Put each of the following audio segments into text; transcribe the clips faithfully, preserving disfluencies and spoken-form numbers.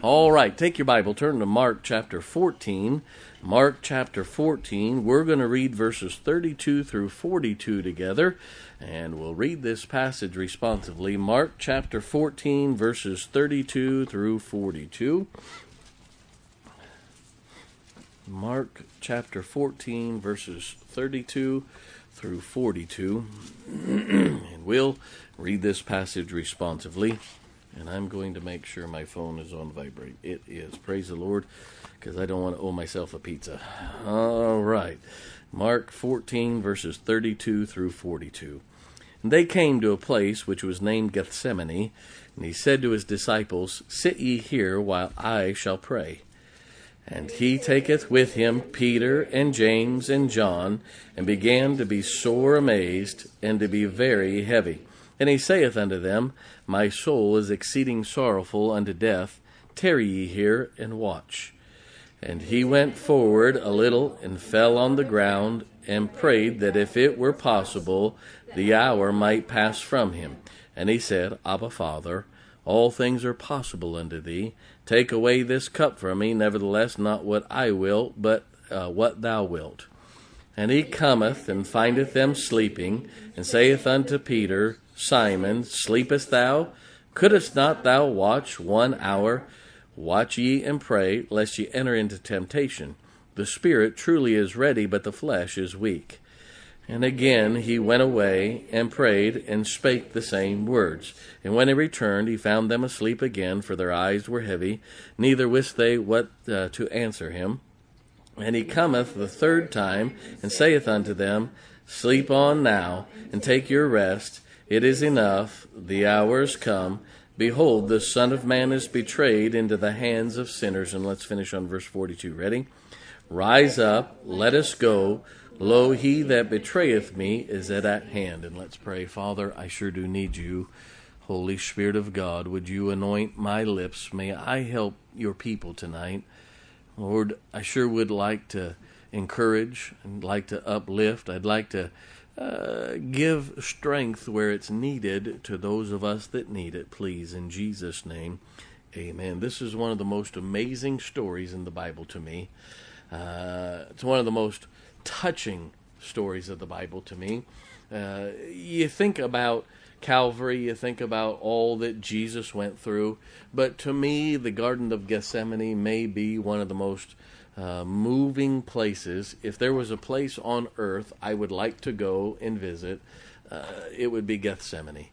All right, take your Bible, turn to Mark chapter fourteen. Mark chapter fourteen, we're going to read verses thirty-two through forty-two together, and we'll read this passage responsively. Mark chapter fourteen, verses thirty-two through forty-two. Mark chapter fourteen, verses thirty-two through forty-two, and we'll read this passage responsively. And I'm going to make sure my phone is on vibrate. It is. Praise the Lord, because I don't want to owe myself a pizza. All right. Mark fourteen, verses thirty-two through forty-two. And they came to a place which was named Gethsemane, and he said to his disciples, Sit ye here while I shall pray. And he taketh with him Peter and James and John, and began to be sore amazed, and to be very heavy. And he saith unto them, My soul is exceeding sorrowful unto death. Tarry ye here, and watch. And he went forward a little, and fell on the ground, and prayed that if it were possible, the hour might pass from him. And he said, Abba, Father, all things are possible unto thee. Take away this cup from me, nevertheless not what I will, but uh, what thou wilt. And he cometh, and findeth them sleeping, and saith unto Peter, Simon, sleepest thou? Couldest not thou watch one hour? Watch ye and pray, lest ye enter into temptation. The spirit truly is ready, but the flesh is weak. And again he went away, and prayed, and spake the same words. And when he returned, he found them asleep again, for their eyes were heavy, neither wist they what uh, to answer him. And he cometh the third time, and saith unto them, Sleep on now, and take your rest. It is enough, the hour is come. Behold, the Son of Man is betrayed into the hands of sinners. And let's finish on verse forty-two. Ready? Rise up, let us go. Lo, he that betrayeth me is at hand. And let's pray. Father, I sure do need you. Holy Spirit of God, would you anoint my lips? May I help your people tonight. Lord, I sure would like to encourage and like to uplift. I'd like to uh, give strength where it's needed to those of us that need it. Please, in Jesus' name, amen. This is one of the most amazing stories in the Bible to me. Uh, it's one of the most touching stories of the Bible to me. Uh, you think about Calvary, you think about all that Jesus went through, but to me, the Garden of Gethsemane may be one of the most uh, moving places. If there was a place on earth I would like to go and visit, uh, it would be Gethsemane.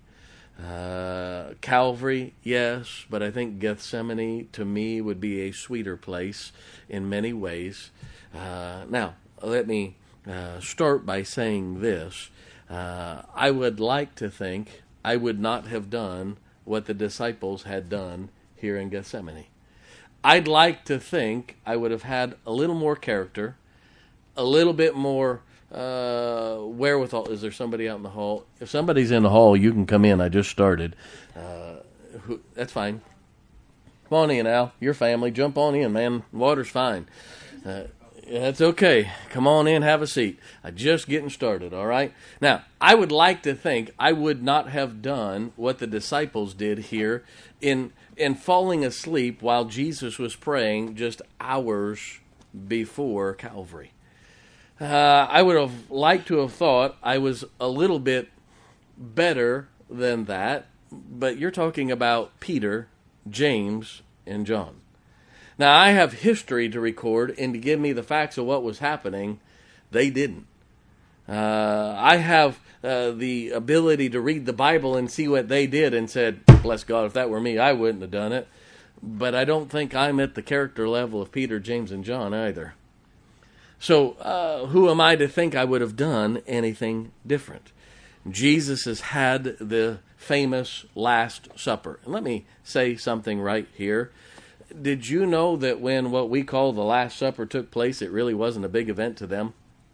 Uh, Calvary, yes, but I think Gethsemane to me would be a sweeter place in many ways. Uh, now, let me uh, start by saying this. Uh, I would like to think I would not have done what the disciples had done here in Gethsemane. I'd like to think I would have had a little more character, a little bit more uh, wherewithal. Is there somebody out in the hall? If somebody's in the hall, you can come in. I just started. Uh, who, that's fine. Come on in, Al. Your family. Jump on in, man. Water's fine. Uh, That's okay. Come on in, have a seat. I'm just getting started, all right? Now, I would like to think I would not have done what the disciples did here in in falling asleep while Jesus was praying just hours before Calvary. Uh, I would have liked to have thought I was a little bit better than that, but you're talking about Peter, James, and John. Now, I have history to record, and to give me the facts of what was happening, they didn't. Uh, I have uh, the ability to read the Bible and see what they did and said, bless God, if that were me, I wouldn't have done it. But I don't think I'm at the character level of Peter, James, and John either. So uh, who am I to think I would have done anything different? Jesus has had the famous Last Supper. And let me say something right here. Did you know that when what we call the Last Supper took place, it really wasn't a big event to them?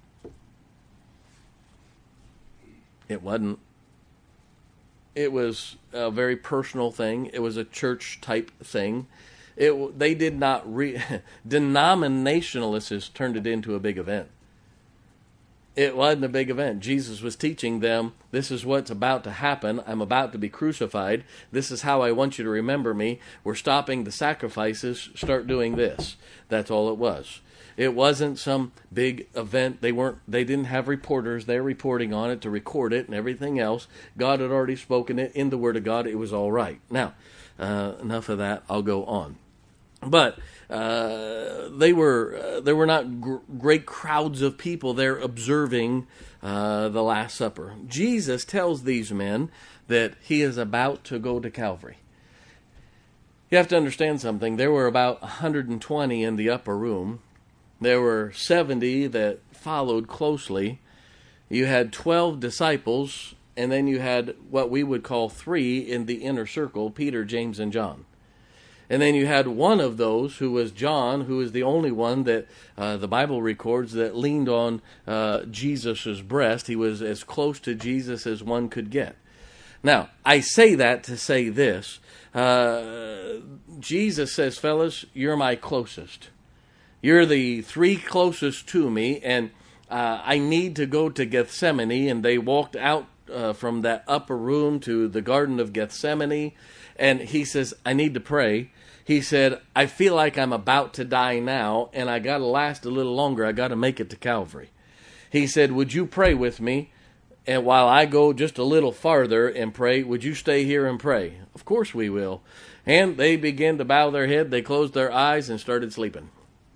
It wasn't. It was a very personal thing. It was a church-type thing. It, they did not... Re- Denominationalists has turned it into a big event. It wasn't a big event. Jesus was teaching them, this is what's about to happen. I'm about to be crucified. This is how I want you to remember me. We're stopping the sacrifices. Start doing this. That's all it was. It wasn't some big event. They weren't. They didn't have reporters there reporting on it to record it and everything else. God had already spoken it in the Word of God. It was all right. Now, uh, enough of that. I'll go on. But uh, they were uh, there were not gr- great crowds of people there observing uh, the Last Supper. Jesus tells these men that he is about to go to Calvary. You have to understand something. There were about one hundred twenty in the upper room. There were seventy that followed closely. You had twelve disciples, and then you had what we would call three in the inner circle, Peter, James, and John. And then you had one of those, who was John, who is the only one that uh, the Bible records that leaned on uh, Jesus' breast. He was as close to Jesus as one could get. Now, I say that to say this. Uh, Jesus says, fellas, you're my closest. You're the three closest to me, and uh, I need to go to Gethsemane. And they walked out uh, from that upper room to the Garden of Gethsemane, and he says, I need to pray. He said, I feel like I'm about to die now, and I got to last a little longer. I got to make it to Calvary. He said, would you pray with me? And while I go just a little farther and pray, would you stay here and pray? Of course we will. And they began to bow their head. They closed their eyes and started sleeping.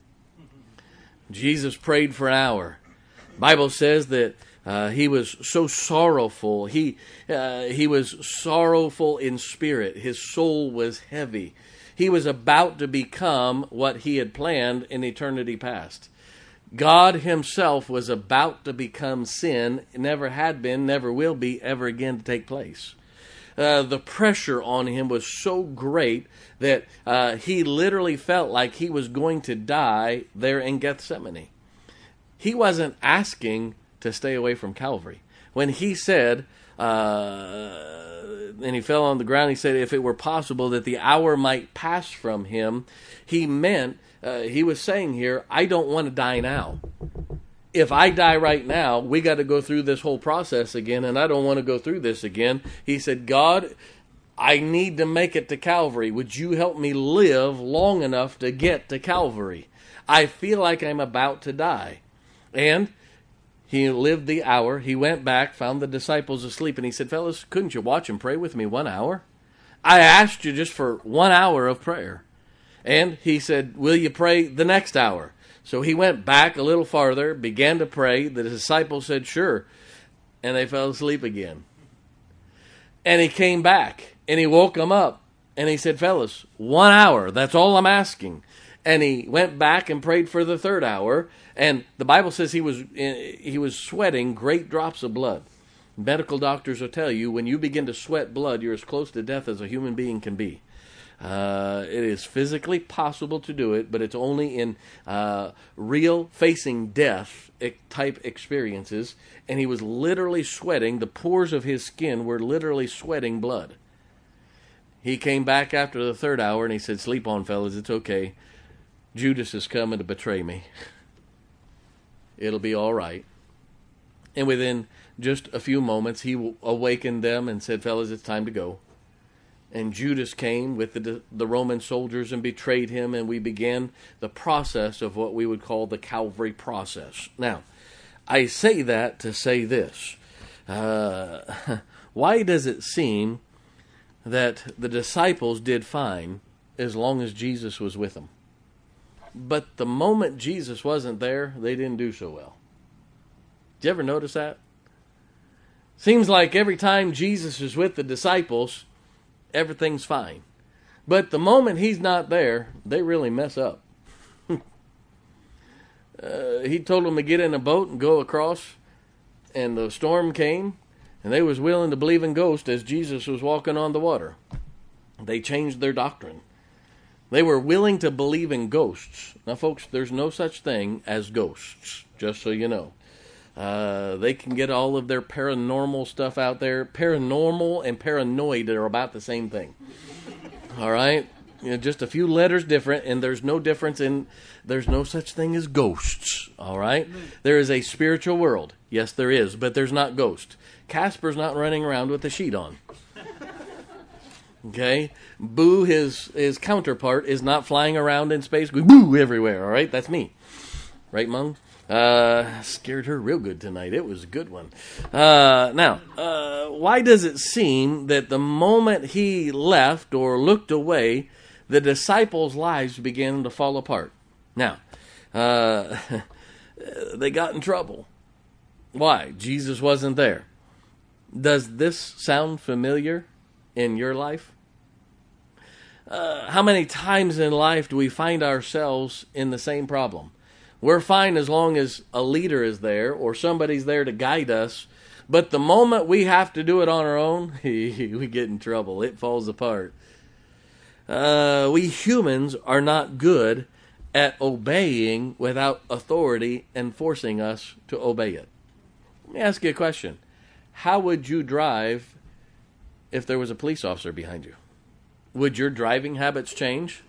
Jesus prayed for an hour. The Bible says that uh, he was so sorrowful. He uh, he was sorrowful in spirit. His soul was heavy. He was about to become what he had planned in eternity past. God himself was about to become sin. Never had been, never will be, ever again to take place. Uh, the pressure on him was so great that uh, he literally felt like he was going to die there in Gethsemane. He wasn't asking to stay away from Calvary. When he said, uh, and he fell on the ground, he said, if it were possible that the hour might pass from him, he meant, uh, he was saying here, I don't want to die now. If I die right now, we got to go through this whole process again, and I don't want to go through this again. He said, God, I need to make it to Calvary. Would you help me live long enough to get to Calvary? I feel like I'm about to die. And he lived the hour. He went back, found the disciples asleep, and he said, fellas, couldn't you watch and pray with me one hour? I asked you just for one hour of prayer. And he said, will you pray the next hour? So he went back a little farther, began to pray. The disciples said, sure. And they fell asleep again. And he came back, and he woke them up. And he said, fellas, one hour, that's all I'm asking. And he went back and prayed for the third hour. And the Bible says he was he was sweating great drops of blood. Medical doctors will tell you, when you begin to sweat blood, you're as close to death as a human being can be. Uh, it is physically possible to do it, but it's only in uh, real facing death type experiences. And he was literally sweating. The pores of his skin were literally sweating blood. He came back after the third hour and he said, sleep on, fellas, it's okay. Judas is coming to betray me. It'll be all right. And within just a few moments, he awakened them and said, fellas, it's time to go. And Judas came with the, the Roman soldiers and betrayed him, and we began the process of what we would call the Calvary process. Now, I say that to say this. Uh, why does it seem that the disciples did fine as long as Jesus was with them? But the moment Jesus wasn't there, they didn't do so well. Did you ever notice that? Seems like every time Jesus is with the disciples, everything's fine. But the moment he's not there, they really mess up. uh, he told them to get in a boat and go across, and the storm came, and they was willing to believe in ghosts as Jesus was walking on the water. They changed their doctrine. They were willing to believe in ghosts. Now, folks, there's no such thing as ghosts, just so you know. Uh, they can get all of their paranormal stuff out there. Paranormal and paranoid are about the same thing. All right? You know, just a few letters different, and there's no difference in, there's no such thing as ghosts, all right? There is a spiritual world. Yes, there is, but there's not ghosts. Casper's not running around with a sheet on. Okay? Boo, his, his counterpart, is not flying around in space going boo everywhere, all right? That's me. Right, Mung? Uh, scared her real good tonight. It was a good one. Uh, now, uh, why does it seem that the moment he left or looked away, the disciples' lives began to fall apart? Now, uh, they got in trouble. Why? Jesus wasn't there. Does this sound familiar in your life? Uh, how many times in life do we find ourselves in the same problem? We're fine as long as a leader is there or somebody's there to guide us. But the moment we have to do it on our own, we get in trouble. It falls apart. Uh, we humans are not good at obeying without authority and forcing us to obey it. Let me ask you a question. How would you drive if there was a police officer behind you? Would your driving habits change?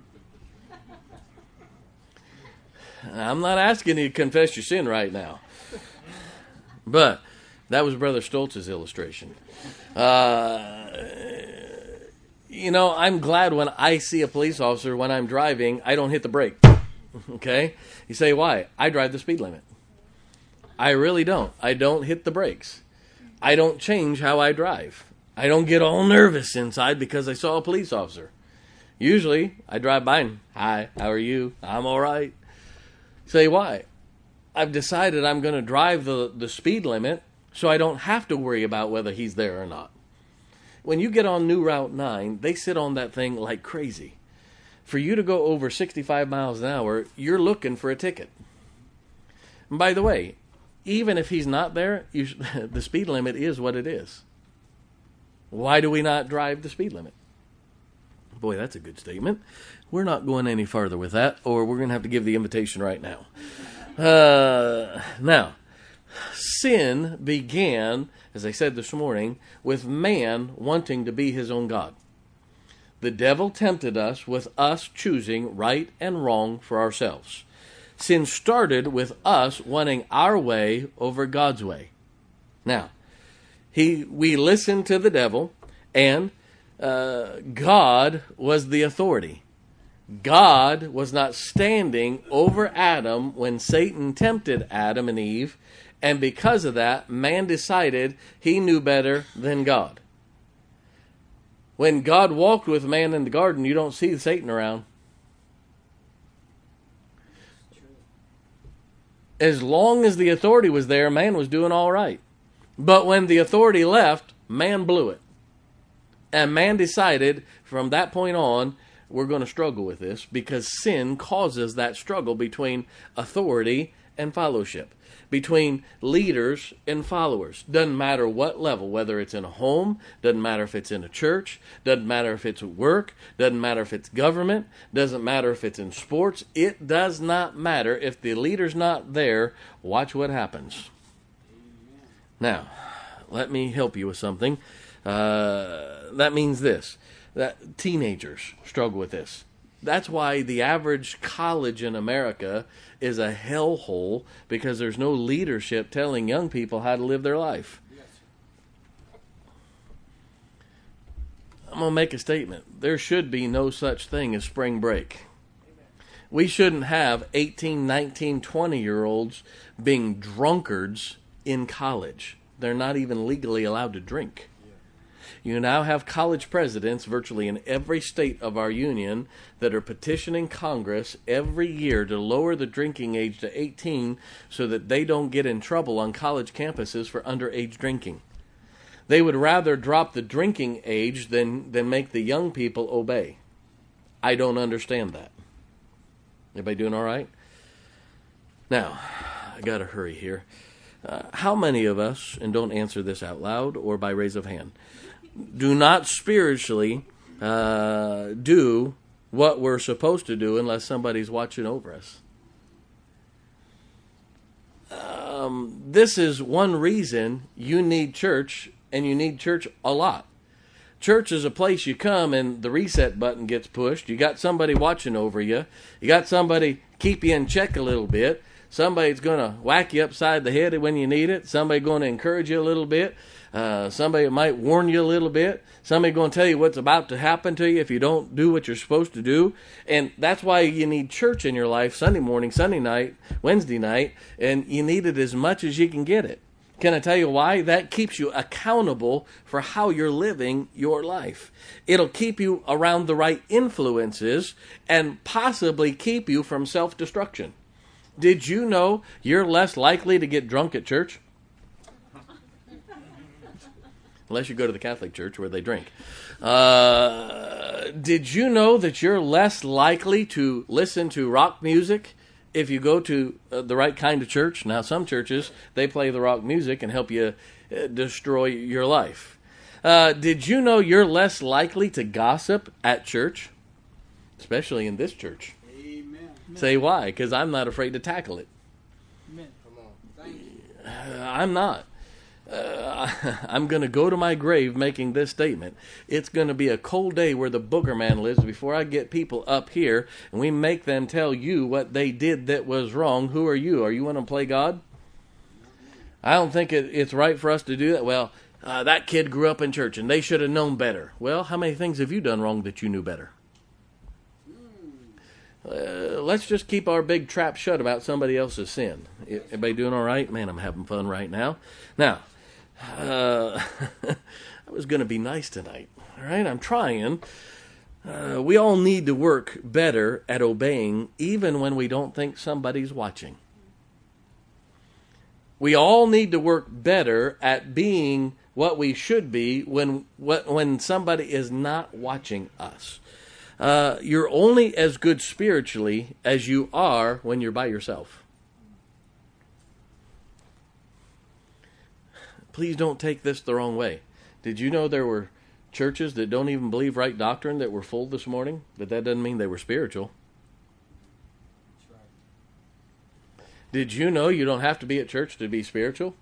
I'm not asking you to confess your sin right now. But that was Brother Stoltz's illustration. Uh, you know, I'm glad when I see a police officer when I'm driving, I don't hit the brake. Okay? You say, why? I drive the speed limit. I really don't. I don't hit the brakes. I don't change how I drive. I don't get all nervous inside because I saw a police officer. Usually, I drive by and, hi, how are you? I'm all right. Say, why? I've decided I'm going to drive the, the speed limit so I don't have to worry about whether he's there or not. When you get on New Route nine, they sit on that thing like crazy. For you to go over sixty-five miles an hour, you're looking for a ticket. And by the way, even if he's not there, you, the speed limit is what it is. Why do we not drive the speed limit? Boy, that's a good statement. We're not going any farther with that, or we're going to have to give the invitation right now. Uh, now, sin began, as I said this morning, with man wanting to be his own God. The devil tempted us with us choosing right and wrong for ourselves. Sin started with us wanting our way over God's way. Now, he we listened to the devil, and uh, God was the authority. God was not standing over Adam when Satan tempted Adam and Eve, and because of that, man decided he knew better than God. When God walked with man in the garden, you don't see Satan around. As long as the authority was there, man was doing all right. But when the authority left, man blew it. And man decided from that point on, we're going to struggle with this because sin causes that struggle between authority and fellowship, between leaders and followers. Doesn't matter what level, whether it's in a home, doesn't matter if it's in a church, doesn't matter if it's work, doesn't matter if it's government, doesn't matter if it's in sports. It does not matter. If the leader's not there, watch what happens. Now, let me help you with something. Uh, that means this. That teenagers struggle with this. That's why the average college in America is a hellhole, because there's no leadership telling young people how to live their life. Yes. I'm going to make a statement. There should be no such thing as spring break. Amen. We shouldn't have eighteen, nineteen, twenty-year-olds being drunkards in college. They're not even legally allowed to drink. You now have college presidents virtually in every state of our union that are petitioning Congress every year to lower the drinking age to eighteen so that they don't get in trouble on college campuses for underage drinking. They would rather drop the drinking age than, than make the young people obey. I don't understand that. Everybody doing all right? Now, I got to hurry here. Uh, how many of us, and don't answer this out loud or by raise of hand, do not spiritually uh, do what we're supposed to do unless somebody's watching over us? Um, this is one reason you need church, and you need church a lot. Church is a place you come and the reset button gets pushed. You got somebody watching over you. You got somebody keep you in check a little bit. Somebody's going to whack you upside the head when you need it. Somebody going to encourage you a little bit. Uh, somebody might warn you a little bit. Somebody going to tell you what's about to happen to you if you don't do what you're supposed to do. And that's why you need church in your life Sunday morning, Sunday night, Wednesday night, and you need it as much as you can get it. Can I tell you why? That keeps you accountable for how you're living your life. It'll keep you around the right influences and possibly keep you from self-destruction. Did you know you're less likely to get drunk at church? Unless you go to the Catholic Church where they drink. Uh, did you know that you're less likely to listen to rock music if you go to uh, the right kind of church? Now, some churches, they play the rock music and help you uh, destroy your life. Uh, did you know you're less likely to gossip at church? Especially in this church. Amen. Say why? Because I'm not afraid to tackle it. Amen. Come on. Thank you. Uh, I'm not. Uh, I'm going to go to my grave making this statement. It's going to be a cold day where the booger man lives before I get people up here and we make them tell you what they did that was wrong. Who are you? Are you want to play God? I don't think it, it's right for us to do that. Well, uh, that kid grew up in church and they should have known better. Well, how many things have you done wrong that you knew better? Uh, let's just keep our big trap shut about somebody else's sin. Everybody doing all right? Man, I'm having fun right now. Now, uh, I was going to be nice tonight. All right, I'm trying. Uh, we all need to work better at obeying even when we don't think somebody's watching. We all need to work better at being what we should be when when somebody is not watching us. Uh, you're only as good spiritually as you are when you're by yourself. Please don't take this the wrong way. Did you know there were churches that don't even believe right doctrine that were full this morning? But that doesn't mean they were spiritual. That's right. Did you know you don't have to be at church to be spiritual?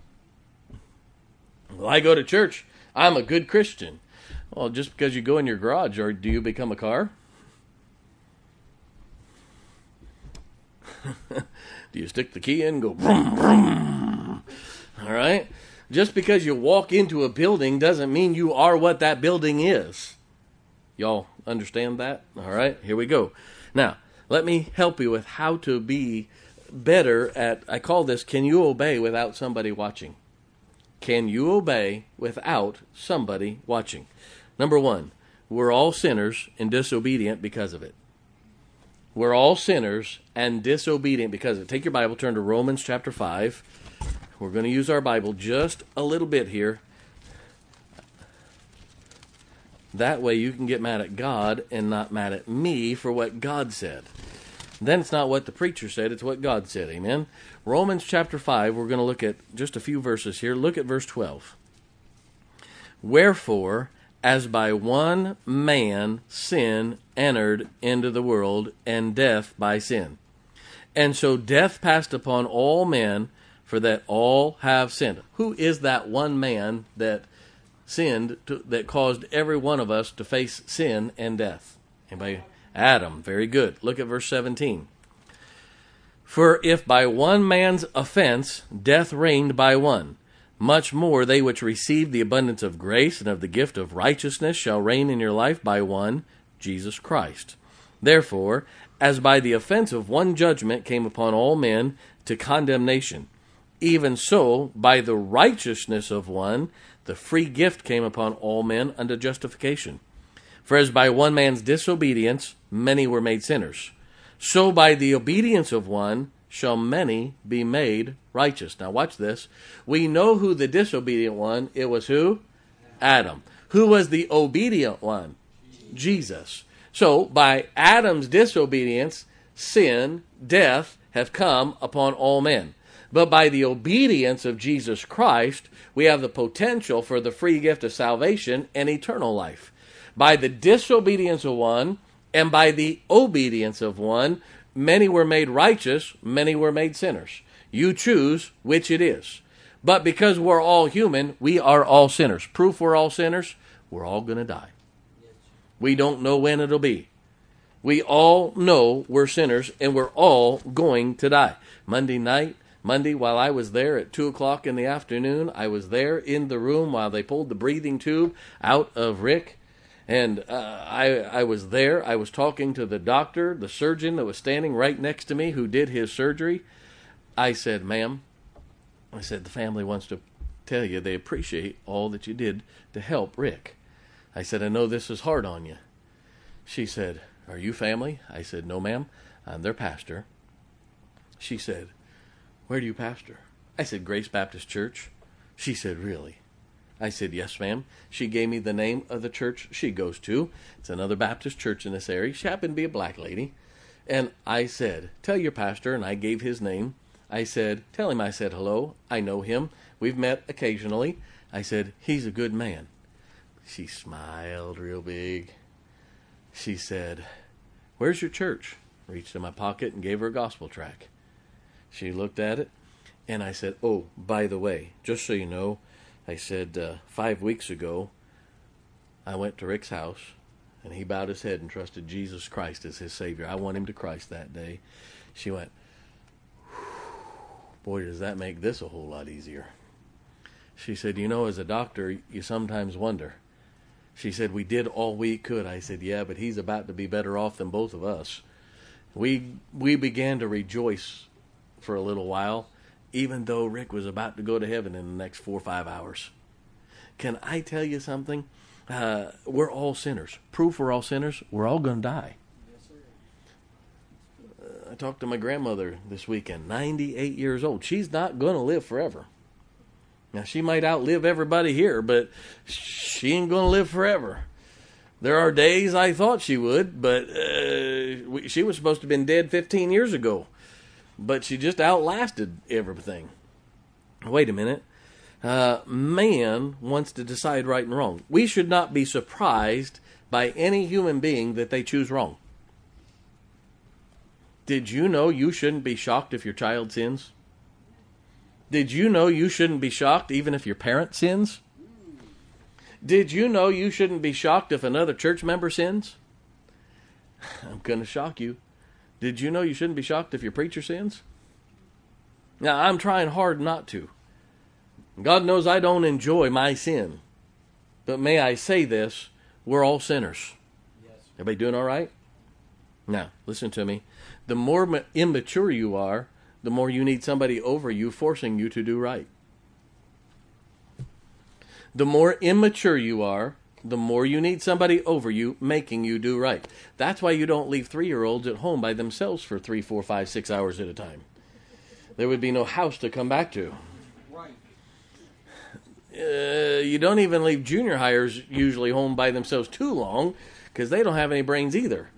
Well, I go to church. I'm a good Christian. Well, just because you go in your garage, or do you become a car? Do you stick the key in and go vroom, vroom? All right? Just because you walk into a building doesn't mean you are what that building is. Y'all understand that? All right, here we go. Now, let me help you with how to be better at, I call this, can you obey without somebody watching? Can you obey without somebody watching? Number one, we're all sinners and disobedient because of it. We're all sinners and disobedient because of it. Take your Bible, turn to Romans chapter five. We're going to use our Bible just a little bit here. That way you can get mad at God and not mad at me for what God said. Then it's not what the preacher said, it's what God said. Amen? Romans chapter five, we're going to look at just a few verses here. Look at verse twelve. Wherefore, as by one man sin entered into the world, and death by sin. And so death passed upon all men, for that all have sinned. Who is that one man that sinned, to, that caused every one of us to face sin and death? Anybody? Adam. Very good. Look at verse seventeen. For if by one man's offense death reigned by one, much more they which receive the abundance of grace and of the gift of righteousness shall reign in your life by one, Jesus Christ. Therefore, as by the offense of one judgment came upon all men to condemnation, even so by the righteousness of one the free gift came upon all men unto justification. For as by one man's disobedience many were made sinners, so by the obedience of one shall many be made righteous. Now watch this. We know who the disobedient one, it was who? Adam. Who was the obedient one? Jesus. So by Adam's disobedience, sin, death have come upon all men. But by the obedience of Jesus Christ, we have the potential for the free gift of salvation and eternal life. By the disobedience of one and by the obedience of one, many were made righteous, many were made sinners. You choose which it is. But because we're all human, we are all sinners. Proof we're all sinners? we're all going to die. We don't know when it'll be. We all know we're sinners, and we're all going to die. Monday night, Monday, while I was there at two o'clock in the afternoon, I was there in the room while they pulled the breathing tube out of Rick. And uh, I, I was there. I was talking to the doctor, the surgeon that was standing right next to me who did his surgery. I said, ma'am, I said, the family wants to tell you they appreciate all that you did to help Rick. I said, I know this is hard on you. She said, are you family? I said, no, ma'am. I'm their pastor. She said, where do you pastor? I said, Grace Baptist Church. She said, really? I said, yes, ma'am. She gave me the name of the church she goes to. It's another Baptist church in this area. She happened to be a black lady. And I said, tell your pastor, and I gave his name. I said, tell him I said hello. I know him. We've met occasionally. I said, he's a good man. She smiled real big. She said, where's your church? Reached in my pocket and gave her a gospel tract. She looked at it, and I said, oh, by the way, just so you know, I said, uh, five weeks ago, I went to Rick's house, and he bowed his head and trusted Jesus Christ as his Savior. I want him to Christ that day. She went, boy, does that make this a whole lot easier. She said, you know, as a doctor, you sometimes wonder. She said, we did all we could. I said, yeah, but he's about to be better off than both of us. We we began to rejoice for a little while, even though Rick was about to go to heaven in the next four or five hours. Can I tell you something? Uh, we're all sinners. Proof we're all sinners, we're all going to die. Yes, sir. Uh, I talked to my grandmother this weekend, ninety-eight years old. She's not going to live forever. Now, she might outlive everybody here, but she ain't going to live forever. There are days I thought she would, but uh, we, she was supposed to have been dead fifteen years ago. But she just outlasted everything. Wait a minute. Uh, man wants to decide right and wrong. We should not be surprised by any human being that they choose wrong. Did you know you shouldn't be shocked if your child sins? Did you know you shouldn't be shocked even if your parent sins? Did you know you shouldn't be shocked if another church member sins? I'm going to shock you. Did you know you shouldn't be shocked if your preacher sins? Now, I'm trying hard not to. God knows I don't enjoy my sin. But may I say this, we're all sinners. Yes. Everybody doing all right? Now, listen to me. The more ma- immature you are, the more you need somebody over you forcing you to do right. The more immature you are, the more you need somebody over you making you do right. That's why you don't leave three-year-olds at home by themselves for three, four, five, six hours at a time. There would be no house to come back to. Right. Uh, you don't even leave junior hires usually home by themselves too long because they don't have any brains either.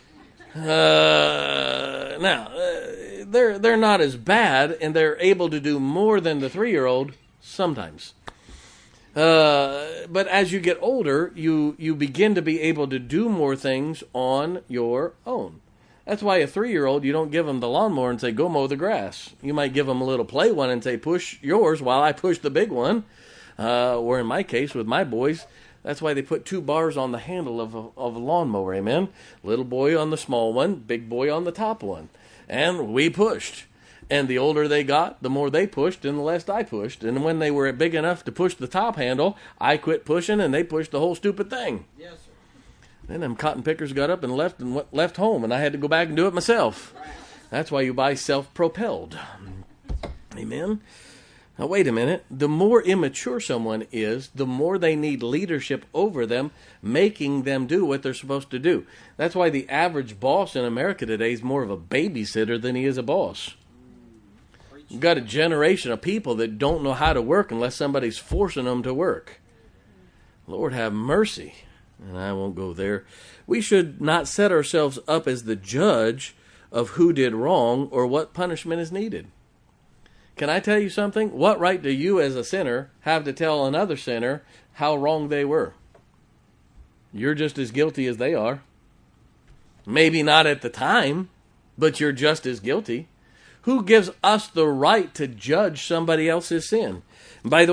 Uh, now, uh, they're they're not as bad, and they're able to do more than the three-year-old sometimes. Uh, but as you get older, you, you begin to be able to do more things on your own. That's why a three-year-old, you don't give them the lawnmower and say, go mow the grass. You might give them a little play one and say, push yours while I push the big one. Uh, or in my case, with my boys, that's why they put two bars on the handle of a, of a lawnmower, amen? Little boy on the small one, big boy on the top one. And we pushed. And the older they got, the more they pushed and the less I pushed. And when they were big enough to push the top handle, I quit pushing and they pushed the whole stupid thing. Yes, sir. Then them cotton pickers got up and left and went, left home, and I had to go back and do it myself. That's why you buy self-propelled. Amen? Now, wait a minute. The more immature someone is, the more they need leadership over them, making them do what they're supposed to do. That's why the average boss in America today is more of a babysitter than he is a boss. You've got a generation of people that don't know how to work unless somebody's forcing them to work. Lord have mercy. And I won't go there. We should not set ourselves up as the judge of who did wrong or what punishment is needed. Can I tell you something? What right do you as a sinner have to tell another sinner how wrong they were? You're just as guilty as they are. Maybe not at the time, but you're just as guilty. Who gives us the right to judge somebody else's sin? And by the way,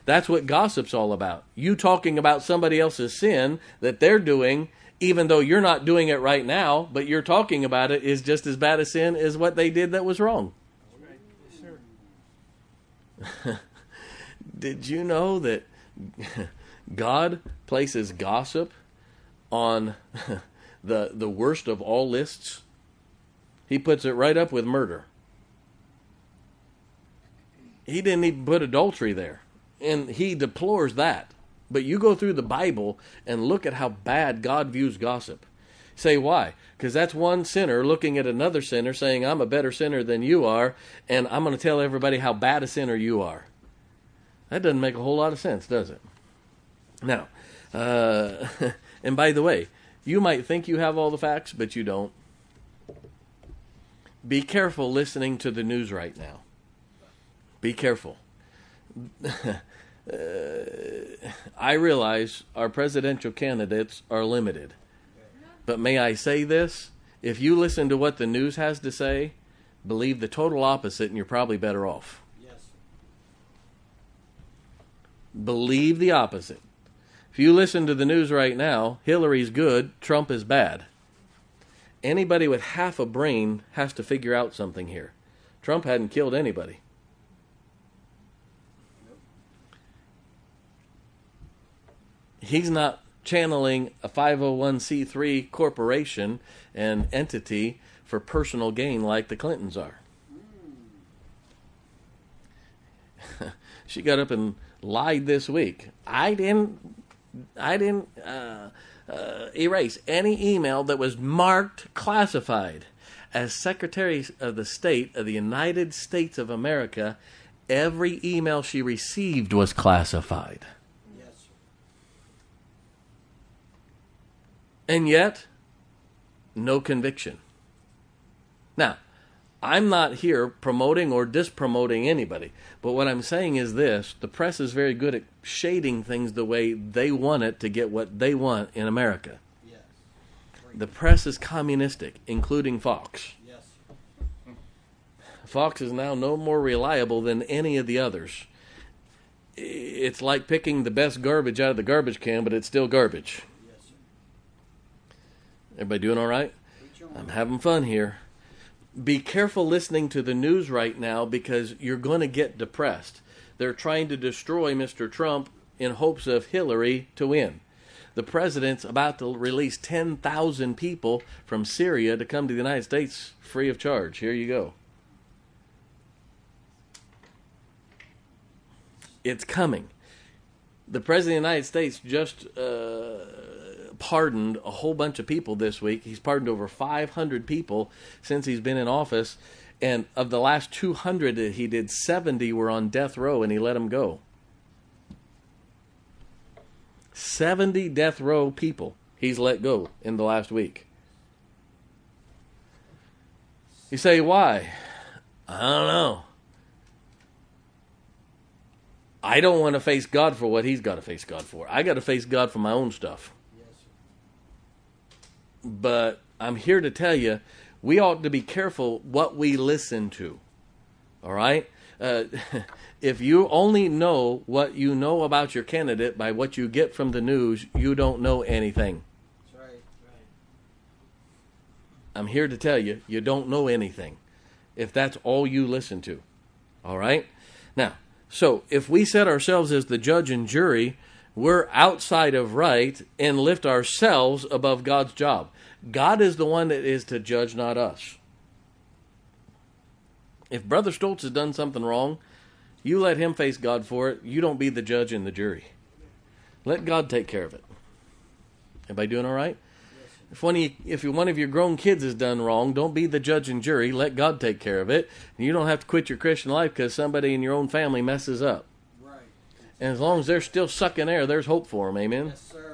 That's what gossip's all about. You talking about somebody else's sin that they're doing, even though you're not doing it right now, but you're talking about it, is just as bad a sin as what they did that was wrong. Yes, sir. Did you know that God places gossip on the the worst of all lists? He puts it right up with murder. He didn't even put adultery there. And he deplores that. But you go through the Bible and look at how bad God views gossip. Say, why? Because that's one sinner looking at another sinner saying, I'm a better sinner than you are, and I'm going to tell everybody how bad a sinner you are. That doesn't make a whole lot of sense, does it? Now, uh, and by the way, you might think you have all the facts, but you don't. Be careful listening to the news right now. Be careful. uh, I realize our presidential candidates are limited. But may I say this? If you listen to what the news has to say, believe the total opposite and you're probably better off. Yes. Believe the opposite. If you listen to the news right now, Hillary's good, Trump is bad. Anybody with half a brain has to figure out something here. Trump hadn't killed anybody. He's not channeling a five oh one c three corporation and entity for personal gain like the Clintons are. She got up and lied this week. I didn't I didn't uh, uh, erase any email that was marked classified. As Secretary of the State of the United States of America, every email she received was classified. Yes. And yet, no conviction. Now, I'm not here promoting or dispromoting anybody, but what I'm saying is this: the press is very good at shading things the way they want it to get what they want in America. Yes. The press is communistic, including Fox. Yes. Fox is now no more reliable than any of the others. It's like picking the best garbage out of the garbage can, but it's still garbage. Yes, sir. Everybody doing all right? Preach on. I'm having fun here. Be careful listening to the news right now because you're going to get depressed. They're trying to destroy Mister Trump in hopes of Hillary to win. The president's about to release ten thousand people from Syria to come to the United States free of charge. Here you go. It's coming. The President of the United States just uh, pardoned a whole bunch of people this week. He's pardoned over five hundred people since he's been in office. And of the last two hundred that he did, seventy were on death row, and he let them go. seventy death row people he's let go in the last week. You say, why? I don't know. I don't want to face God for what he's got to face God for. I got to face God for my own stuff. Yes, sir. But I'm here to tell you, we ought to be careful what we listen to. All right? Uh, if you only know what you know about your candidate by what you get from the news, you don't know anything. That's right. Right. I'm here to tell you, you don't know anything if that's all you listen to. All right? Now, so if we set ourselves as the judge and jury, we're outside of right and lift ourselves above God's job. God is the one that is to judge, not us. If Brother Stoltz has done something wrong, you let him face God for it. You don't be the judge and the jury. Let God take care of it. Everybody doing all right? Yes, sir. If one of you, if one of your grown kids has done wrong, don't be the judge and jury. Let God take care of it. And you don't have to quit your Christian life because somebody in your own family messes up. Right. And as long as they're still sucking air, there's hope for them. Amen? Yes, sir.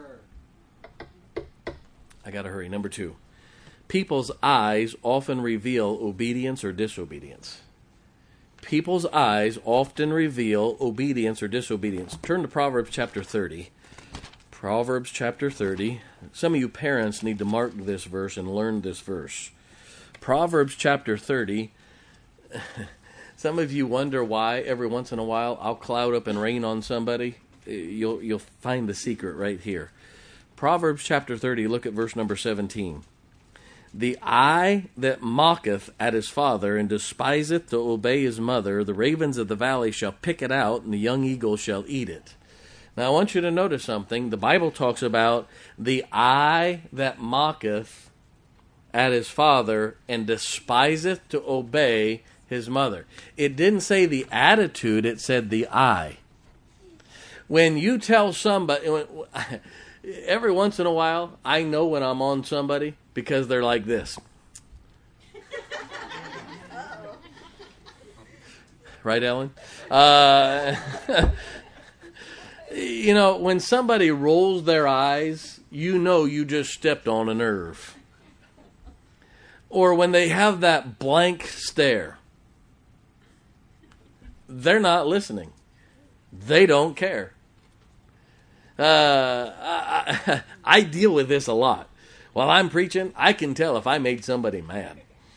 I got to hurry. Number two. People's eyes often reveal obedience or disobedience. People's eyes often reveal obedience or disobedience. Turn to Proverbs chapter thirty. Proverbs chapter thirty. Some of you parents need to mark this verse and learn this verse. Proverbs chapter thirty Some of you wonder why every once in a while I'll cloud up and rain on somebody. You'll you'll find the secret right here. Proverbs chapter thirty, look at verse number seventeen. The eye that mocketh at his father and despiseth to obey his mother, the ravens of the valley shall pick it out, and the young eagle shall eat it. Now I want you to notice something. The Bible talks about the eye that mocketh at his father and despiseth to obey his mother. It didn't say the attitude, it said the eye. When you tell somebody, every once in a while, I know when I'm on somebody because they're like this. Right, Ellen? Uh, you know, when somebody rolls their eyes, you know you just stepped on a nerve. Or when they have that blank stare. They're not listening. They don't care. Uh, I, I, I deal with this a lot. While I'm preaching, I can tell if I made somebody mad.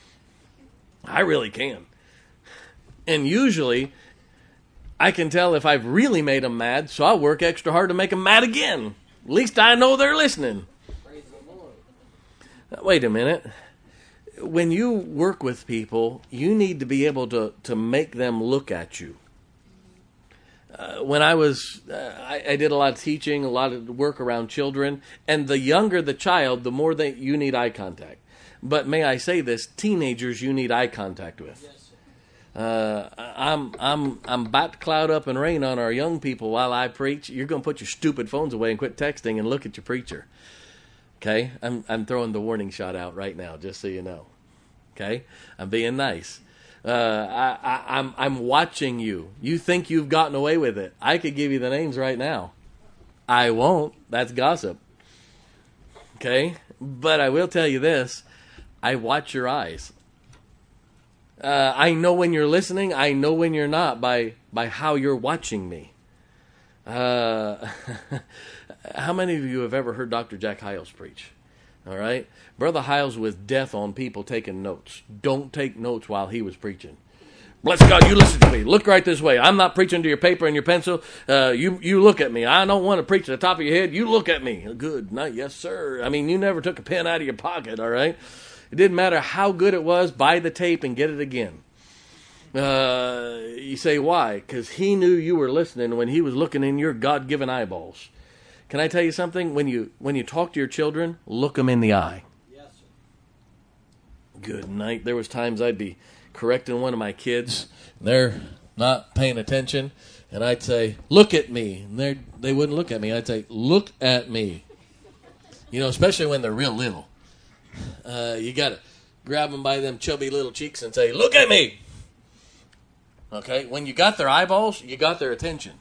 I really can. And usually, I can tell if I've really made them mad, so I'll work extra hard to make them mad again. At least I know they're listening. Praise the Lord. Wait a minute. When you work with people, you need to be able to, to make them look at you. Uh, when I was, uh, I, I did a lot of teaching, a lot of work around children, and the younger the child, the more that you need eye contact. But may I say this, teenagers you need eye contact with. Yes, sir. Uh, I'm I'm I'm about to cloud up and rain on our young people while I preach. You're going to put your stupid phones away and quit texting and look at your preacher. Okay, I'm I'm throwing the warning shot out right now, just so you know. Okay, I'm being nice. Uh, I, I, I'm I'm watching you. You think you've gotten away with it? I could give you the names right now. I won't. That's gossip. Okay, but I will tell you this: I watch your eyes. Uh, I know when you're listening. I know when you're not by by how you're watching me. Uh, how many of you have ever heard Doctor Jack Hyles preach? All right. Brother Hyles was death on people taking notes. Don't take notes while he was preaching. Bless God, you listen to me. Look right this way. I'm not preaching to your paper and your pencil. Uh, you you look at me. I don't want to preach at the top of your head. You look at me. Good night. Yes, sir. I mean, you never took a pen out of your pocket, all right? It didn't matter how good it was. Buy the tape and get it again. Uh, you say, why? Because he knew you were listening when he was looking in your God-given eyeballs. Can I tell you something? When you when you talk to your children, look them in the eye. Yes, sir. Good night. There was times I'd be correcting one of my kids. They're not paying attention. And I'd say, look at me. And they they wouldn't look at me. I'd say, look at me. You know, especially when they're real little. Uh, you got to grab them by them chubby little cheeks and say, look at me. Okay? When you got their eyeballs, you got their attention.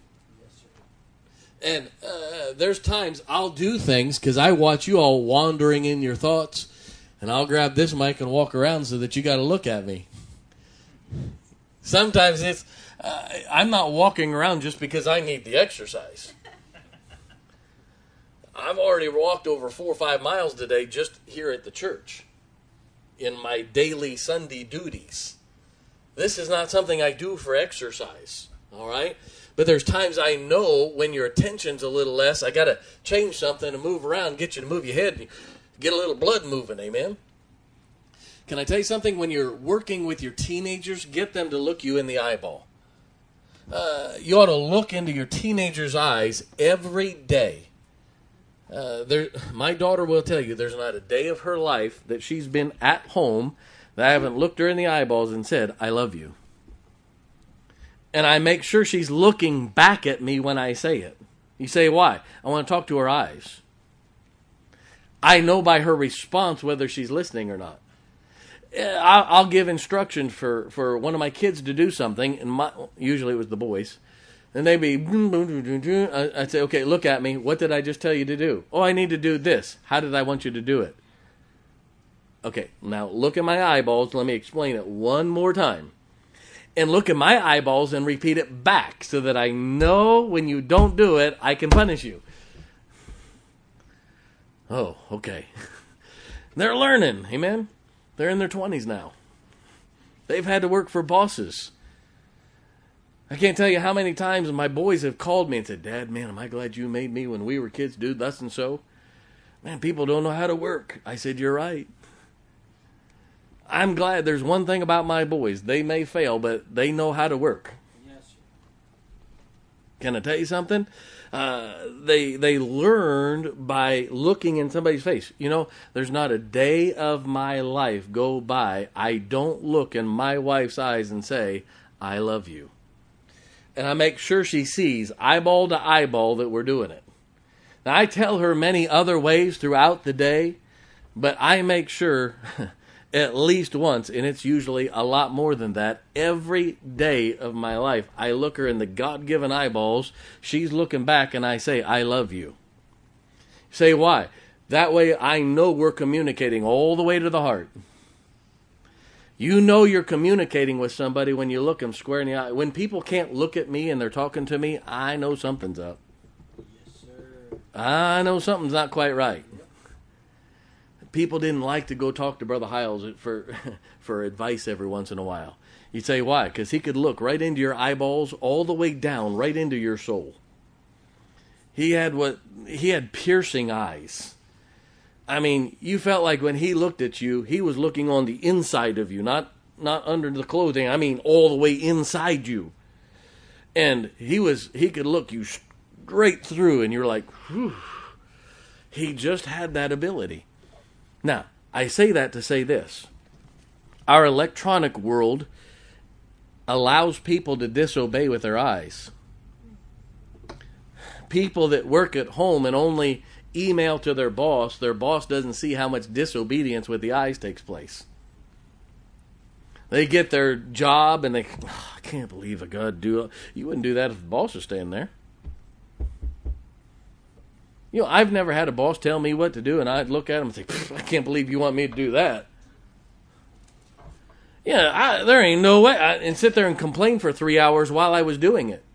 And uh, there's times I'll do things because I watch you all wandering in your thoughts, and I'll grab this mic and walk around so that you got to look at me. Sometimes it's uh, I'm not walking around just because I need the exercise. I've already walked over four or five miles today just here at the church in my daily Sunday duties. This is not something I do for exercise, all right? But there's times I know when your attention's a little less, I got to change something and move around, get you to move your head, and get a little blood moving, amen? Can I tell you something? When you're working with your teenagers, get them to look you in the eyeball. Uh, you ought to look into your teenager's eyes every day. Uh, there, my daughter will tell you there's not a day of her life that she's been at home that I haven't looked her in the eyeballs and said, I love you. And I make sure she's looking back at me when I say it. You say, why? I want to talk to her eyes. I know by her response whether she's listening or not. I'll give instructions for, for one of my kids to do something, and my, usually it was the boys. And they'd be, I'd say, okay, look at me. What did I just tell you to do? Oh, I need to do this. How did I want you to do it? Okay, now look at my eyeballs. Let me explain it one more time. And look at my eyeballs and repeat it back so that I know when you don't do it, I can punish you. Oh, okay. They're learning, amen? They're in their twenties now. They've had to work for bosses. I can't tell you how many times my boys have called me and said, Dad, man, am I glad you made me when we were kids do thus and so. Man, people don't know how to work. I said, you're right. I'm glad there's one thing about my boys. They may fail, but they know how to work. Yes, sir. Can I tell you something? Uh, they they learned by looking in somebody's face. You know, there's not a day of my life go by I don't look in my wife's eyes and say, I love you. And I make sure she sees eyeball to eyeball that we're doing it. Now, I tell her many other ways throughout the day, but I make sure at least once, and it's usually a lot more than that, every day of my life, I look her in the God-given eyeballs, she's looking back, and I say, I love you. Say why? That way I know we're communicating all the way to the heart. You know you're communicating with somebody when you look them square in the eye. When people can't look at me and they're talking to me, I know something's up. Yes, sir. I know something's not quite right. People didn't like to go talk to Brother Hiles for for advice every once in a while. You'd say, why? Because he could look right into your eyeballs, all the way down, right into your soul. He had what he had piercing eyes. I mean, you felt like when he looked at you, he was looking on the inside of you, not not under the clothing. I mean, all the way inside you. And he was he could look you straight through, and you're like, whew. He just had that ability. Now, I say that to say this. Our electronic world allows people to disobey with their eyes. People that work at home and only email to their boss, their boss doesn't see how much disobedience with the eyes takes place. They get their job and they, oh, I can't believe a God do it. You wouldn't do that if the boss was staying there. You know, I've never had a boss tell me what to do, and I'd look at him and say, I can't believe you want me to do that. Yeah, I, there ain't no way. I, and sit there and complain for three hours while I was doing it.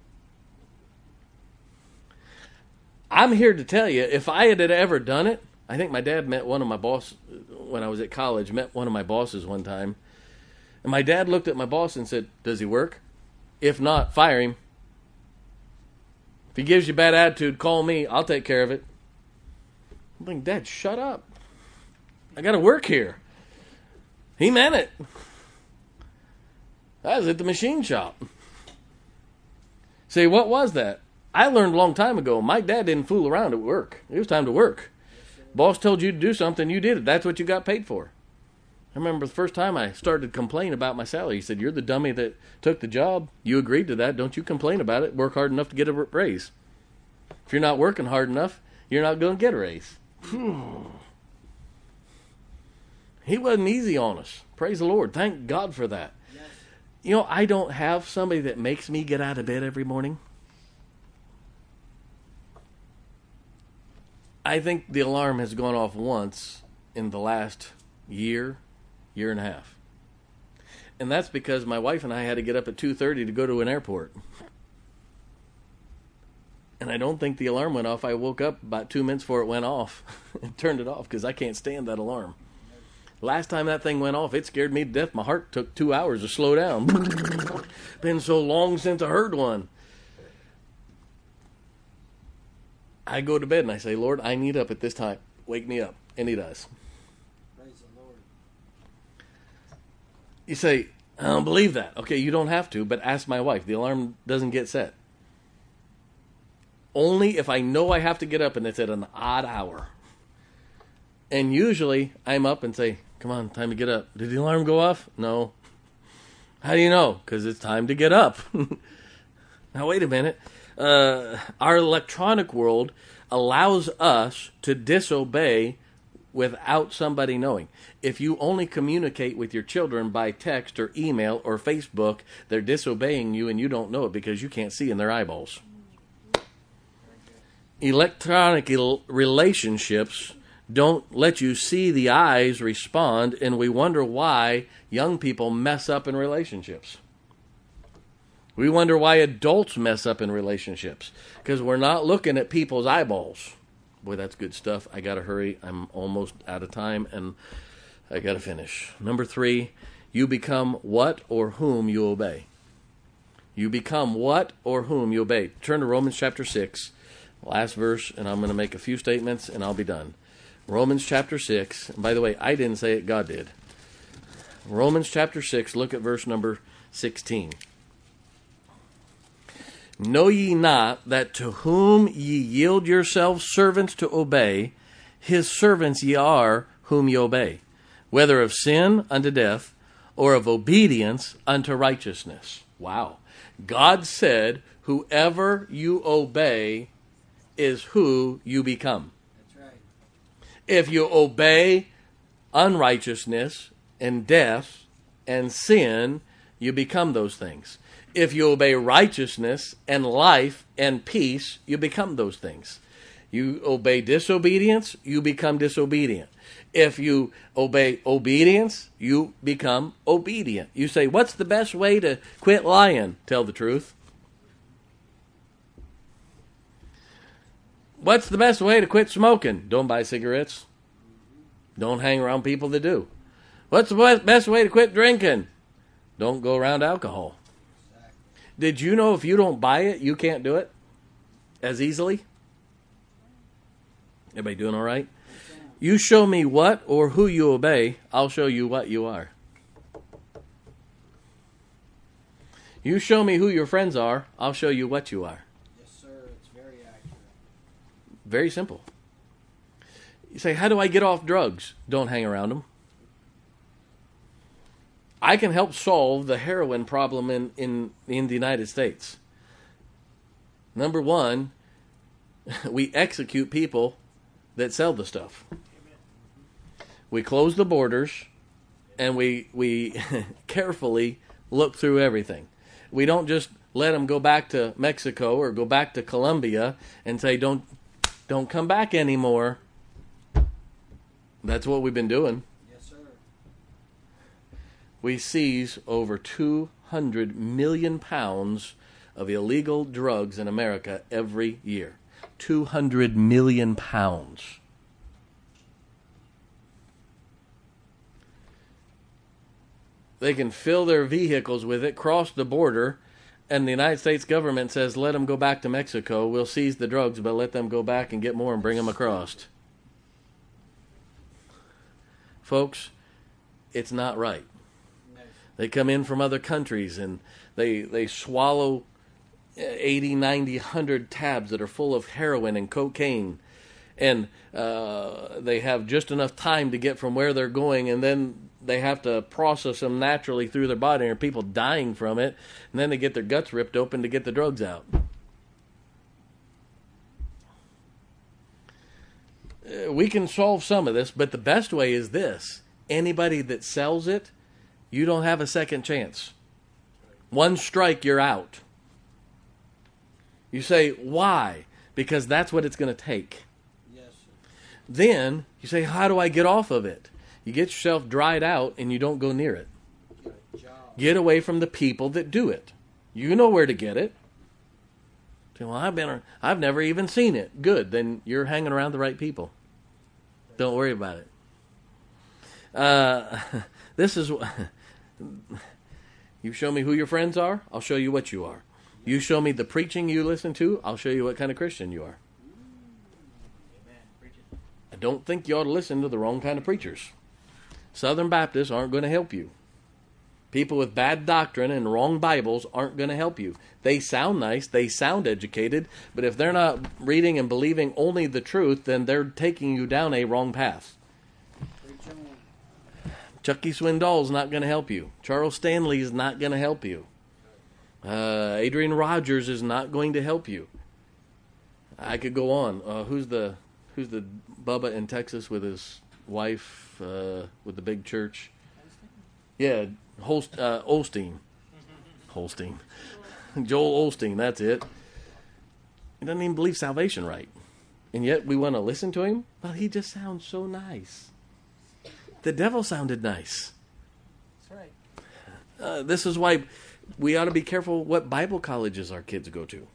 I'm here to tell you, if I had ever done it, I think my dad met one of my bosses when I was at college, met one of my bosses one time. And my dad looked at my boss and said, does he work? If not, fire him. If he gives you a bad attitude, call me. I'll take care of it. I'm like, Dad, shut up. I got to work here. He meant it. I was at the machine shop. Say, what was that? I learned a long time ago, my dad didn't fool around at work. It was time to work. Boss told you to do something, you did it. That's what you got paid for. I remember the first time I started complaining about my salary. He said, you're the dummy that took the job. You agreed to that. Don't you complain about it. Work hard enough to get a raise. If you're not working hard enough, you're not going to get a raise. He wasn't easy on us. Praise the Lord. Thank God for that. Yes. You know, I don't have somebody that makes me get out of bed every morning. I think the alarm has gone off once in the last year, year and a half. And that's because my wife and I had to get up at two thirty to go to an airport. And I don't think the alarm went off. I woke up about two minutes before it went off and turned it off because I can't stand that alarm. Last time that thing went off, it scared me to death. My heart took two hours to slow down. Been so long since I heard one. I go to bed and I say, Lord, I need up at this time. Wake me up. And he does. Praise the Lord. You say, I don't believe that. Okay, you don't have to, but ask my wife. The alarm doesn't get set. Only if I know I have to get up and it's at an odd hour. And usually I'm up and say, come on, time to get up. Did the alarm go off? No. How do you know? Because it's time to get up. Now, wait a minute. Uh, our electronic world allows us to disobey without somebody knowing. If you only communicate with your children by text or email or Facebook, they're disobeying you and you don't know it because you can't see in their eyeballs. Electronic el- relationships don't let you see the eyes respond, and we wonder why young people mess up in relationships. We wonder why adults mess up in relationships, because we're not looking at people's eyeballs. Boy, that's good stuff. I got to hurry. I'm almost out of time, and I got to finish. Number three, you become what or whom you obey. You become what or whom you obey. Turn to Romans chapter six, last verse, and I'm going to make a few statements, and I'll be done. Romans chapter six. And by the way, I didn't say it, God did. Romans chapter six, look at verse number sixteen. Know ye not that to whom ye yield yourselves servants to obey, his servants ye are whom ye obey, whether of sin unto death, or of obedience unto righteousness. Wow. God said, whoever you obey is who you become. That's right. If you obey unrighteousness and death and sin, you become those things. If you obey righteousness and life and peace, you become those things. You obey disobedience, you become disobedient. If you obey obedience, you become obedient. You say, what's the best way to quit lying? Tell the truth. What's the best way to quit smoking? Don't buy cigarettes. Don't hang around people that do. What's the best way to quit drinking? Don't go around alcohol. Did you know if you don't buy it, you can't do it as easily? Everybody doing all right? You show me what or who you obey, I'll show you what you are. You show me who your friends are, I'll show you what you are. Yes, sir. It's very accurate. Very simple. You say, how do I get off drugs? Don't hang around them. I can help solve the heroin problem in, in, in the United States. Number one, we execute people that sell the stuff. We close the borders, and we we carefully look through everything. We don't just let them go back to Mexico or go back to Colombia and say, don't, don't come back anymore. That's what we've been doing. Yes, sir. We seize over two hundred million pounds of illegal drugs in America every year. two hundred million pounds. They can fill their vehicles with it, cross the border, and the United States government says, let them go back to Mexico. We'll seize the drugs, but let them go back and get more and bring them across. Folks, it's not right. They come in from other countries, and they they swallow eighty, ninety, one hundred tabs that are full of heroin and cocaine. And uh, they have just enough time to get from where they're going, and then they have to process them naturally through their body, and people dying from it, and then they get their guts ripped open to get the drugs out. Uh, we can solve some of this, but the best way is this. Anybody that sells it, you don't have a second chance. One strike, you're out. You say, why? Because that's what it's going to take. Yes, sir. Then you say, how do I get off of it? You get yourself dried out and you don't go near it. Good job. Get away from the people that do it. You know where to get it. Say, well, I've been, I've never even seen it. Good, then you're hanging around the right people. Don't worry about it. Uh, this is, you show me who your friends are, I'll show you what you are. You show me the preaching you listen to, I'll show you what kind of Christian you are. Amen. Preach it. I don't think you ought to listen to the wrong kind of preachers. Southern Baptists aren't going to help you. People with bad doctrine and wrong Bibles aren't going to help you. They sound nice, they sound educated, but if they're not reading and believing only the truth, then they're taking you down a wrong path. Preach on. Chucky Swindoll's not going to help you. Charles Stanley is not going to help you. Uh, Adrian Rogers is not going to help you. I could go on. Uh, who's the who's the Bubba in Texas with his wife uh, with the big church? Yeah, Holst, uh, Osteen. Holstein. Joel Osteen, that's it. He doesn't even believe salvation right. And yet we want to listen to him? Well, he just sounds so nice. The devil sounded nice. That's right. Uh, this is why we ought to be careful what Bible colleges our kids go to.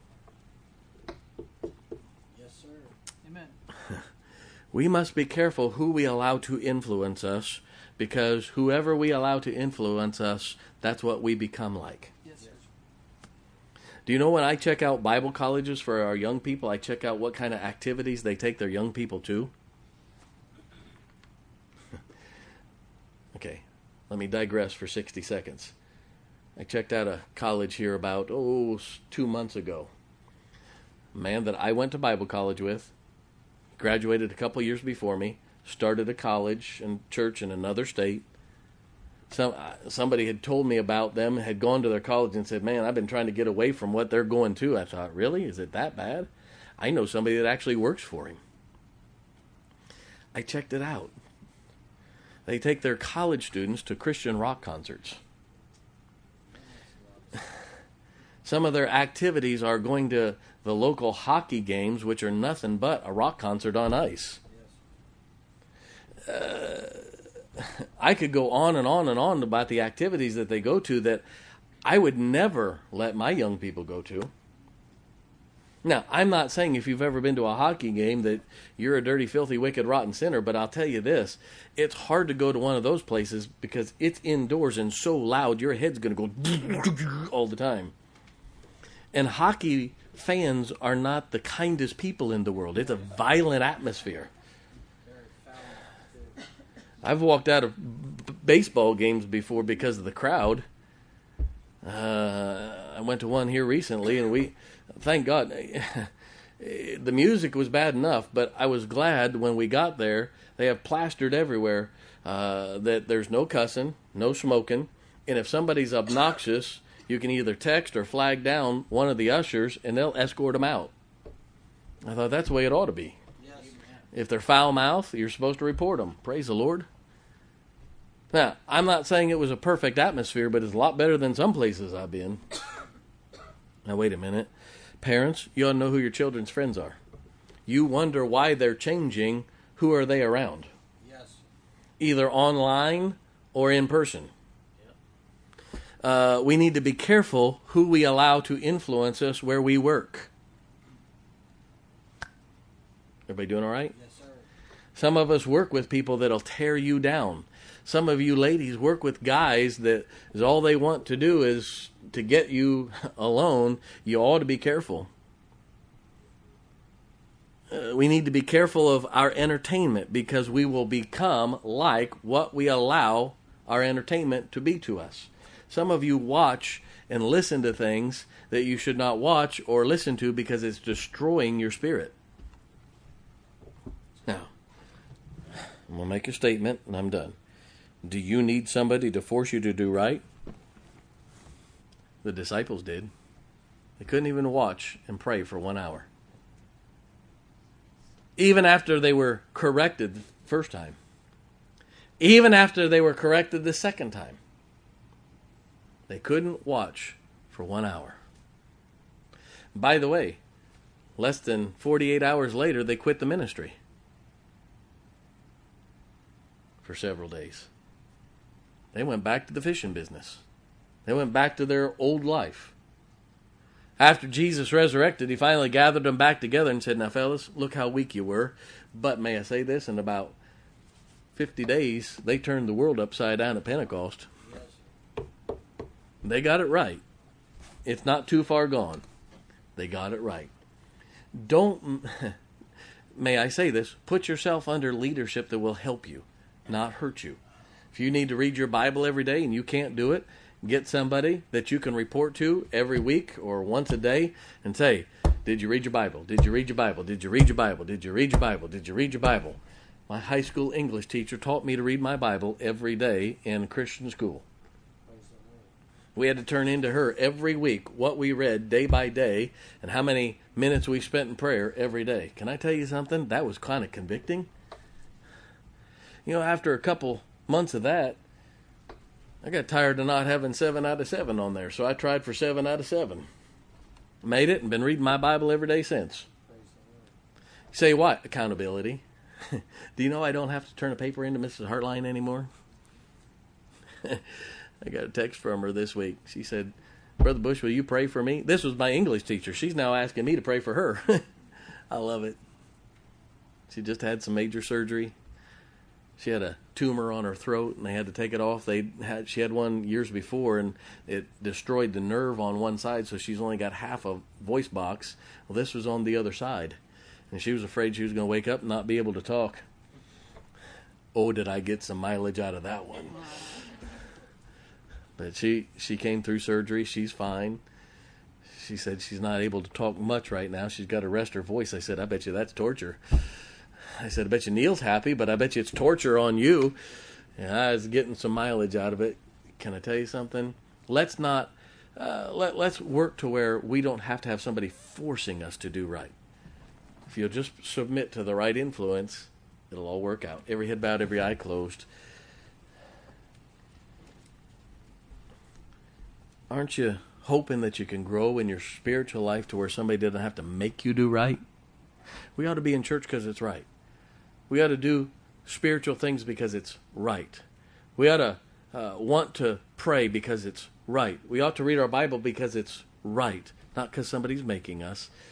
Yes, sir. Amen. We must be careful who we allow to influence us, because whoever we allow to influence us, that's what we become like. Yes, sir. Do you know when I check out Bible colleges for our young people, I check out what kind of activities they take their young people to? Okay, let me digress for sixty seconds. I checked out a college here about, oh, two months ago. A man that I went to Bible college with, graduated a couple years before me, started a college and church in another state. Some somebody had told me about them, had gone to their college and said, man, I've been trying to get away from what they're going to. I thought, really? Is it that bad? I know somebody that actually works for him. I checked it out. They take their college students to Christian rock concerts. Some of their activities are going to the local hockey games, which are nothing but a rock concert on ice. Uh, I could go on and on and on about the activities that they go to that I would never let my young people go to. Now, I'm not saying if you've ever been to a hockey game that you're a dirty, filthy, wicked, rotten sinner, but I'll tell you this, it's hard to go to one of those places because it's indoors and so loud your head's going to go all the time. And hockey fans are not the kindest people in the world. It's a violent atmosphere. I've walked out of b- baseball games before because of the crowd. Uh, I went to one here recently, and we, thank God, the music was bad enough, but I was glad when we got there, they have plastered everywhere uh, that there's no cussing, no smoking, and if somebody's obnoxious, you can either text or flag down one of the ushers, and they'll escort them out. I thought that's the way it ought to be. Yes. If they're foul-mouthed, you're supposed to report them. Praise the Lord. Now, I'm not saying it was a perfect atmosphere, but it's a lot better than some places I've been. Now, wait a minute. Parents, you ought to know who your children's friends are. You wonder why they're changing. Who are they around? Yes. Either online or in person. Yep. Uh, we need to be careful who we allow to influence us where we work. Everybody doing all right? Yes, sir. Some of us work with people that'll tear you down. Some of you ladies work with guys that is all they want to do is to get you alone. You ought to be careful. Uh, we need to be careful of our entertainment because we will become like what we allow our entertainment to be to us. Some of you watch and listen to things that you should not watch or listen to because it's destroying your spirit. Now, I'm going to make a statement and I'm done. Do you need somebody to force you to do right? The disciples did. They couldn't even watch and pray for one hour. Even after they were corrected the first time. Even after they were corrected the second time. They couldn't watch for one hour. By the way, less than forty-eight hours later, they quit the ministry. For several days. They went back to the fishing business. They went back to their old life. After Jesus resurrected, he finally gathered them back together and said, now, fellas, look how weak you were. But may I say this, in about fifty days, they turned the world upside down at Pentecost. Yes. They got it right. It's not too far gone. They got it right. Don't, may I say this, put yourself under leadership that will help you, not hurt you. If you need to read your Bible every day and you can't do it, get somebody that you can report to every week or once a day and say, did you read your Bible? Did you read your Bible? Did you read your Bible? Did you read your Bible? Did you read your Bible? My high school English teacher taught me to read my Bible every day in Christian school. We had to turn into her every week what we read day by day and how many minutes we spent in prayer every day. Can I tell you something? That was kind of convicting. You know, after a couple months of that, I got tired of not having seven out of seven on there, so I tried for seven out of seven. Made it and been reading my Bible every day since. You say what? Accountability. Do you know I don't have to turn a paper into Missus Hartline anymore? I got a text from her this week. She said, Brother Bush, will you pray for me? This was my English teacher. She's now asking me to pray for her. I love it. She just had some major surgery. She had a tumor on her throat, and they had to take it off. They had she had one years before, and it destroyed the nerve on one side, so she's only got half a voice box. Well, this was on the other side, and she was afraid she was going to wake up and not be able to talk. Oh, did I get some mileage out of that one? But she she came through surgery. She's fine. She said she's not able to talk much right now. She's got to rest her voice. I said, I bet you that's torture. I said, I bet you Neil's happy, but I bet you it's torture on you. And I was getting some mileage out of it. Can I tell you something? Let's not, uh, let, let's work to where we don't have to have somebody forcing us to do right. If you'll just submit to the right influence, it'll all work out. Every head bowed, every eye closed. Aren't you hoping that you can grow in your spiritual life to where somebody doesn't have to make you do right? We ought to be in church because it's right. We ought to do spiritual things because it's right. We ought to uh, want to pray because it's right. We ought to read our Bible because it's right, not because somebody's making us.